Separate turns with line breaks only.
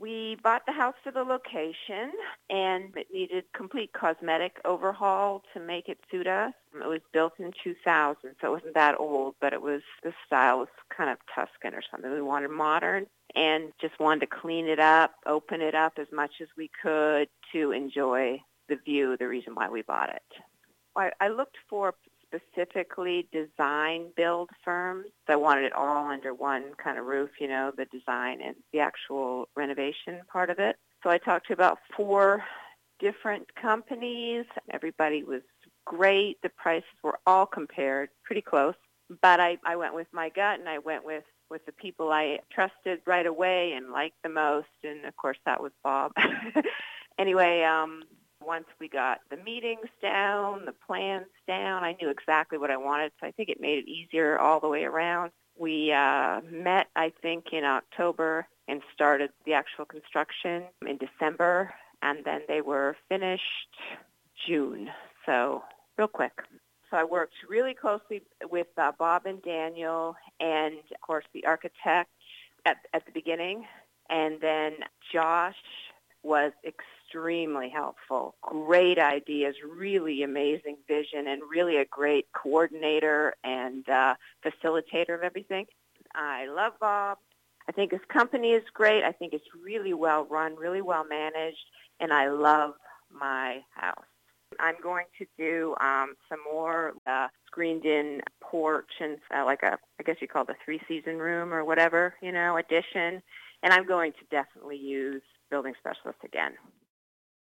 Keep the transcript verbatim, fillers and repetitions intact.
We bought the house for the location, and it needed complete cosmetic overhaul to make it suit us. It was built in two thousand, so it wasn't that old, but it was, the style was kind of Tuscan or something. We wanted modern and just wanted to clean it up, open it up as much as we could to enjoy the view, the reason why we bought it. I, I looked for specifically design build firms. I wanted it all under one kind of roof, you know, the design and the actual renovation part of it. So I talked to about four different companies. Everybody was great. The prices were all compared pretty close. But I, I went with my gut, and I went with, with the people I trusted right away and liked the most. And, of course, that was Bob. Anyway, um, once we got the meetings down, the plans down, I knew exactly what I wanted, so I think it made it easier all the way around. We uh, met, I think, in October and started the actual construction in December, and then they were finished June, so real quick. So I worked really closely with uh, Bob and Daniel and, of course, the architect at, at the beginning, and then Josh was extremely helpful. Great ideas, really amazing vision, and really a great coordinator and uh, facilitator of everything. I love Bob. I think his company is great. I think it's really well run, really well managed, and I love my house. I'm going to do um, some more uh, screened-in porch and uh, like a, I guess you call it a three-season room or whatever, you know, addition. And I'm going to definitely use building specialist again.